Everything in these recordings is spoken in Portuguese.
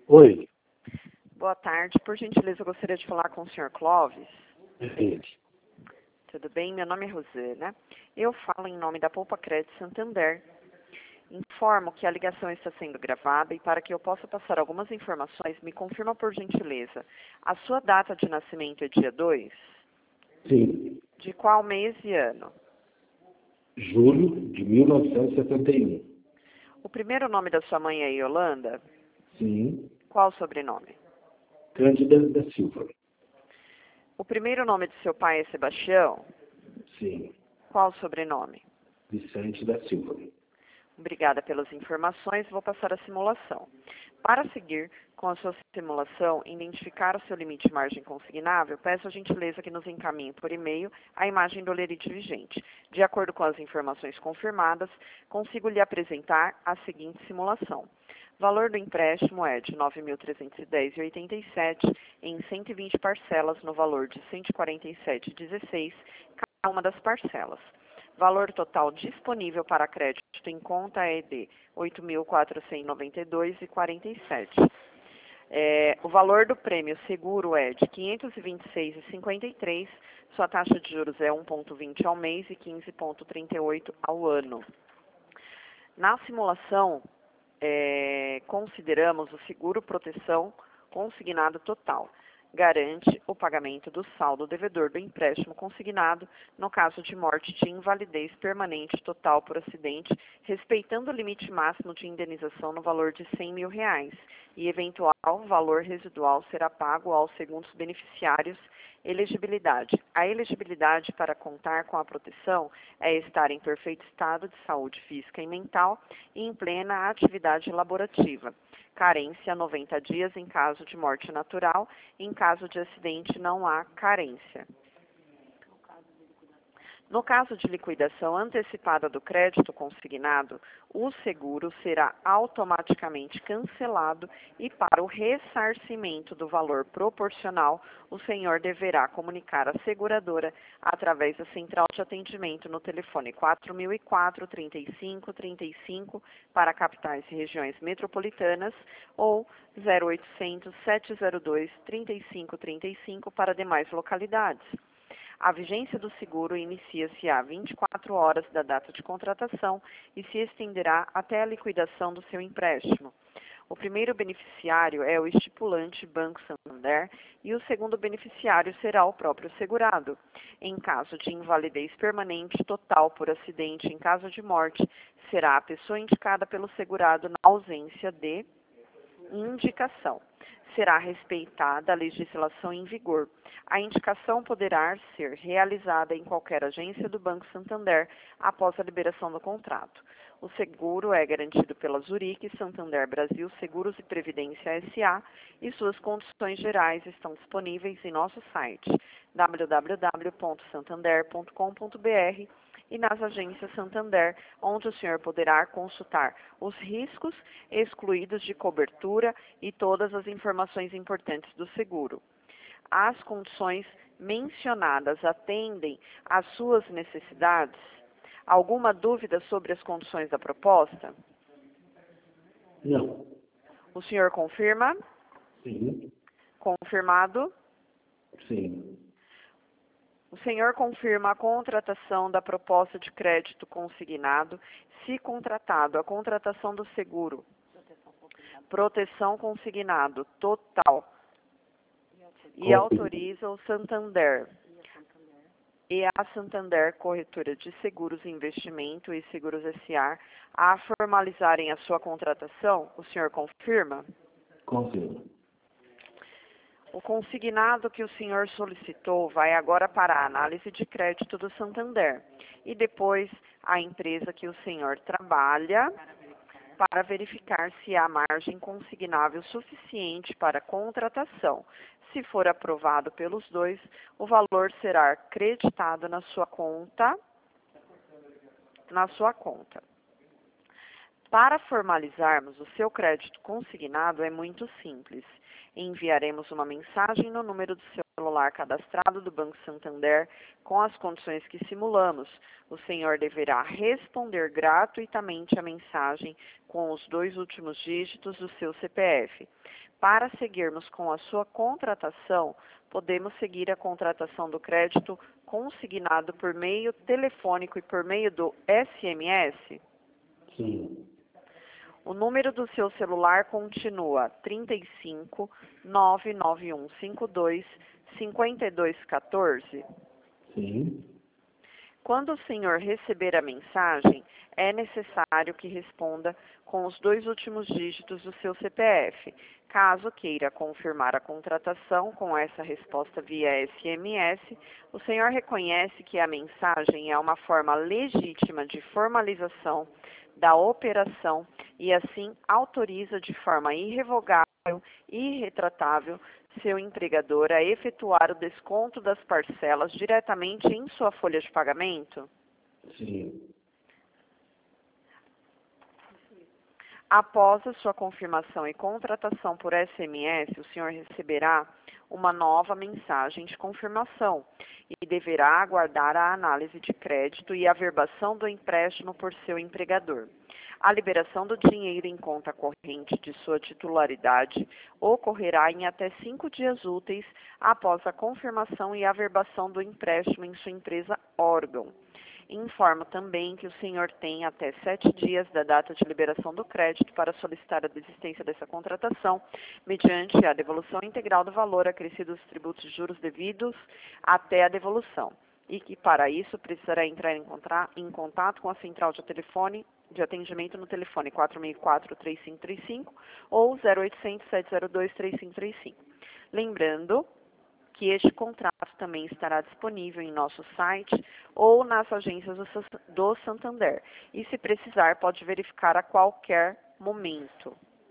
Oi, Boa tarde. Por gentileza, eu gostaria de falar com o senhor Clóvis. gente. Tudo bem? Meu nome é Rosana. Eu falo em nome da Poupa Crédito Santander. Informo que a ligação está sendo gravada e para que eu possa passar algumas informações, me confirma por gentileza. A sua data de nascimento é dia 2? Sim, De qual mês e ano? julho de 1971. O primeiro nome da sua mãe é Yolanda? Sim, Qual o sobrenome? Cândida da Silva. O primeiro nome de seu pai é Sebastião? Sim, Qual o sobrenome? Vicente da Silva. Obrigada pelas informações. Vou passar a simulação. Para seguir com a sua simulação e identificar o seu limite de margem consignável, peço a gentileza que nos encaminhe por e-mail a imagem do lerite vigente. De acordo com as informações confirmadas, consigo lhe apresentar a seguinte simulação. O valor do empréstimo é de R$ 9.310,87 em 120 parcelas no valor de R$ 147,16 cada uma das parcelas. Valor total disponível para crédito em conta é de R$ 8.492,47. O valor do prêmio seguro é de R$ 526,53. Sua taxa de juros é 1,20 ao mês e 15,38 ao ano. Na simulação, consideramos o seguro proteção consignado total. Garante o pagamento do saldo devedor do empréstimo consignado no caso de morte de invalidez permanente total por acidente, respeitando o limite máximo de indenização no valor de R$ 100 mil, e eventual valor residual será pago aos segundos beneficiários. Elegibilidade. A elegibilidade para contar com a proteção é estar em perfeito estado de saúde física e mental e em plena atividade laborativa. Carência 90 dias em caso de morte natural. Em caso de acidente, não há carência. No caso de liquidação antecipada do crédito consignado, o seguro será automaticamente cancelado e para o ressarcimento do valor proporcional, o senhor deverá comunicar à seguradora através da central de atendimento no telefone 4004-3535 para capitais e regiões metropolitanas ou 0800 702 3535 para demais localidades. A vigência do seguro inicia-se a 24 horas da data de contratação e se estenderá até a liquidação do seu empréstimo. O primeiro beneficiário é o estipulante Banco Santander e o segundo beneficiário será o próprio segurado. Em caso de invalidez permanente total por acidente, em caso de morte, será a pessoa indicada pelo segurado na ausência de indicação. Será respeitada a legislação em vigor. A indicação poderá ser realizada em qualquer agência do Banco Santander após a liberação do contrato. O seguro é garantido pela Zurich Santander Brasil Seguros e Previdência S.A. e suas condições gerais estão disponíveis em nosso site www.santander.com.br e nas agências Santander, onde o senhor poderá consultar os riscos excluídos de cobertura e todas as informações importantes do seguro. As condições mencionadas atendem às suas necessidades? Alguma dúvida sobre as condições da proposta? Não. O senhor confirma? Sim, Confirmado? sim. O senhor confirma a contratação da proposta de crédito consignado, se contratado, a contratação do seguro, proteção consignado total, e autoriza o Santander e a Santander Corretora de Seguros e Investimento e Seguros S.A. a formalizarem a sua contratação? O senhor confirma? Confirmo. O consignado que o senhor solicitou vai agora para a análise de crédito do Santander e depois a empresa que o senhor trabalha para verificar se há margem consignável suficiente para contratação. Se for aprovado pelos dois, o valor será creditado na sua conta. Para formalizarmos o seu crédito consignado é muito simples. Enviaremos uma mensagem no número do seu celular cadastrado do Banco Santander com as condições que simulamos, o senhor deverá responder gratuitamente a mensagem com os 2 últimos dígitos do seu CPF. Para seguirmos com a sua contratação, podemos seguir a contratação do crédito consignado por meio telefônico e por meio do SMS? Sim. O número do seu celular continua 35 99152 5214. Sim. Quando o senhor receber a mensagem, é necessário que responda com os 2 últimos dígitos do seu CPF. Caso queira confirmar a contratação com essa resposta via SMS, o senhor reconhece que a mensagem é uma forma legítima de formalização da operação e assim autoriza de forma irrevogável e irretratável seu empregador a efetuar o desconto das parcelas diretamente em sua folha de pagamento? Sim. Após a sua confirmação e contratação por SMS, o senhor receberá uma nova mensagem de confirmação e deverá aguardar a análise de crédito e a averbação do empréstimo por seu empregador. A liberação do dinheiro em conta corrente de sua titularidade ocorrerá em até 5 dias úteis após a confirmação e averbação do empréstimo em sua empresa órgão. Informo também que o senhor tem até 7 dias da data de liberação do crédito para solicitar a desistência dessa contratação, mediante a devolução integral do valor acrescido dos tributos e juros devidos até a devolução, e que para isso precisará entrar em contato com a central de atendimento no telefone 464-3535 ou 0800-702-3535. Lembrando que este contrato também estará disponível em nosso site ou nas agências do Santander. E, se precisar, pode verificar a qualquer momento.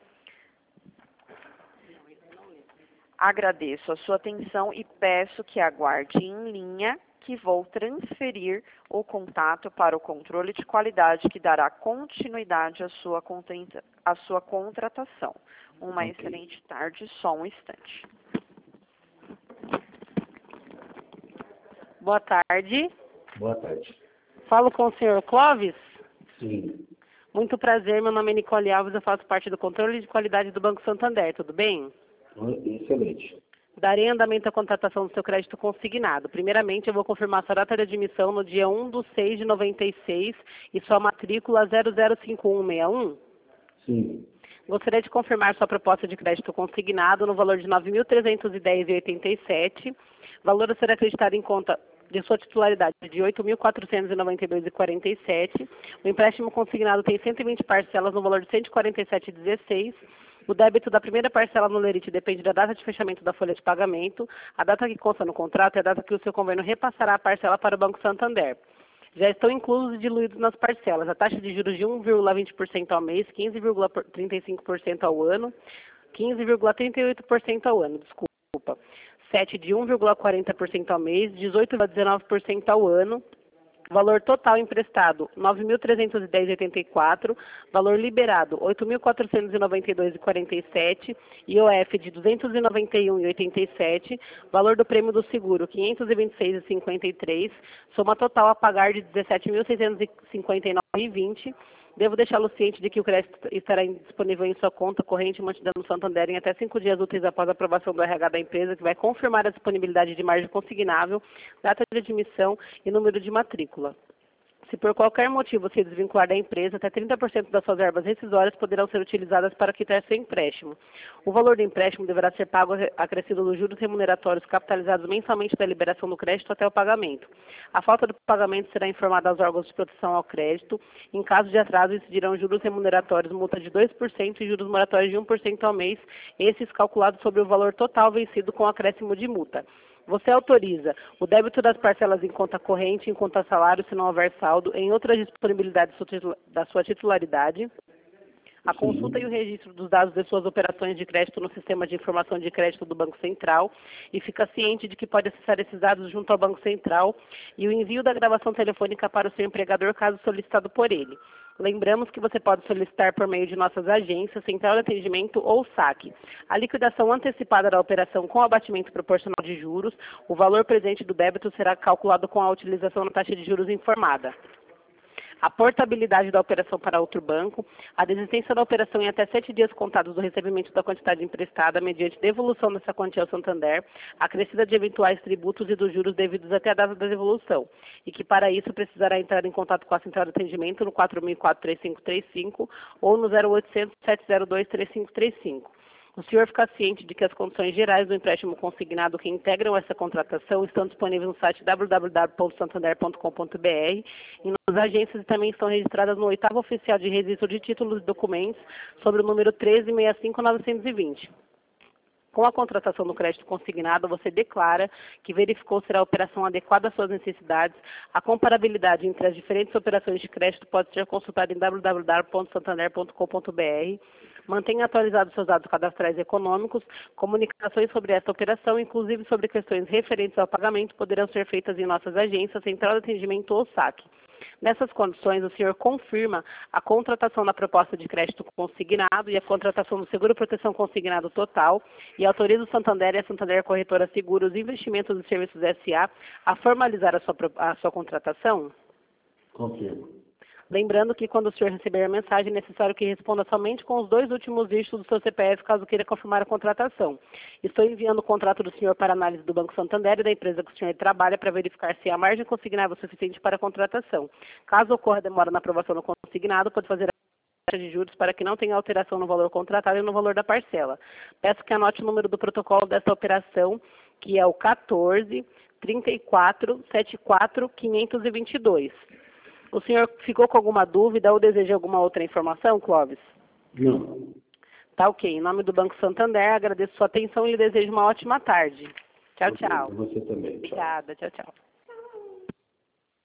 Agradeço a sua atenção e peço que aguarde em linha, que vou transferir o contato para o controle de qualidade que dará continuidade à sua contratação. Uma excelente tarde, só um instante. Boa tarde. Boa tarde. Falo com o senhor Clóvis? Sim. Muito prazer, meu nome é Nicole Alves, eu faço parte do controle de qualidade do Banco Santander, tudo bem? Excelente. Darei andamento à contratação do seu crédito consignado. Primeiramente, eu vou confirmar sua data de admissão no dia 1/6/96 e sua matrícula 005161. Sim. Gostaria de confirmar sua proposta de crédito consignado no valor de R$ 9.310,87. Valor a ser acreditado em conta de sua titularidade de R$ 8.492,47. O empréstimo consignado tem 120 parcelas no valor de R$ 147,16. O débito da primeira parcela no lerite depende da data de fechamento da folha de pagamento. A data que consta no contrato é a data que o seu convênio repassará a parcela para o Banco Santander. Já estão inclusos e diluídos nas parcelas a taxa de juros de 1,20% ao mês, 15,35% ao ano, 15,38% ao ano, desculpa. 7 de 1,40% ao mês, 18,19% ao ano. Valor total emprestado, R$ 9.310,84. Valor liberado, R$ 8.492,47. IOF de R$ 291,87. Valor do prêmio do seguro, R$ 526,53. Soma total a pagar de R$ 17.659,20. Devo deixá-lo ciente de que o crédito estará disponível em sua conta corrente mantida no Santander em até 5 dias úteis após a aprovação do RH da empresa, que vai confirmar a disponibilidade de margem consignável, data de admissão e número de matrícula. Se por qualquer motivo se desvincular da empresa, até 30% das suas verbas rescisórias poderão ser utilizadas para quitar seu empréstimo. O valor do empréstimo deverá ser pago acrescido dos juros remuneratórios capitalizados mensalmente da liberação do crédito até o pagamento. A falta do pagamento será informada aos órgãos de proteção ao crédito. Em caso de atraso, incidirão juros remuneratórios, multa de 2% e juros moratórios de 1% ao mês, esses calculados sobre o valor total vencido com acréscimo de multa. Você autoriza o débito das parcelas em conta corrente, em conta salário, se não houver saldo, em outras disponibilidades da sua titularidade, a consulta e o registro dos dados de suas operações de crédito no Sistema de Informação de Crédito do Banco Central e fica ciente de que pode acessar esses dados junto ao Banco Central e o envio da gravação telefônica para o seu empregador, caso solicitado por ele. Lembramos que você pode solicitar por meio de nossas agências, central de atendimento ou saque a liquidação antecipada da operação com abatimento proporcional de juros. O valor presente do débito será calculado com a utilização da taxa de juros informada. A portabilidade da operação para outro banco, a desistência da operação em até 7 dias contados do recebimento da quantidade emprestada mediante devolução dessa quantia ao Santander, acrescida de eventuais tributos e dos juros devidos até a data da devolução, e que para isso precisará entrar em contato com a central de atendimento no 4004-3535 ou no 0800-702-3535. O senhor fica ciente de que as condições gerais do empréstimo consignado que integram essa contratação estão disponíveis no site www.santander.com.br e nas agências e também estão registradas no 8º Oficial de Registro de Títulos e Documentos sobre o número 1365920. Com a contratação do crédito consignado, você declara que verificou ser a operação adequada às suas necessidades. A comparabilidade entre as diferentes operações de crédito pode ser consultada em www.santander.com.br. Mantenha atualizados seus dados cadastrais econômicos. Comunicações sobre esta operação, inclusive sobre questões referentes ao pagamento, poderão ser feitas em nossas agências, central de atendimento ou saque. Nessas condições, o senhor confirma a contratação da proposta de crédito consignado e a contratação do seguro proteção consignado total e autoriza o Santander e a Santander Corretora Seguros e Investimentos e Serviços S.A. a formalizar a sua contratação? Confirmo. Lembrando que quando o senhor receber a mensagem, é necessário que responda somente com os 2 últimos dígitos do seu CPF, caso queira confirmar a contratação. Estou enviando o contrato do senhor para análise do Banco Santander e da empresa que o senhor trabalha para verificar se a margem consignável é suficiente para a contratação. Caso ocorra demora na aprovação do consignado, pode fazer a taxa de juros para que não tenha alteração no valor contratado e no valor da parcela. Peço que anote o número do protocolo desta operação, que é o 14 34 74 522. O senhor ficou com alguma dúvida ou deseja alguma outra informação, Clóvis? Não. Tá ok. Em nome do Banco Santander, agradeço sua atenção e lhe desejo uma ótima tarde. Tchau, tchau. Você também. Tchau. Obrigada. Tchau, tchau.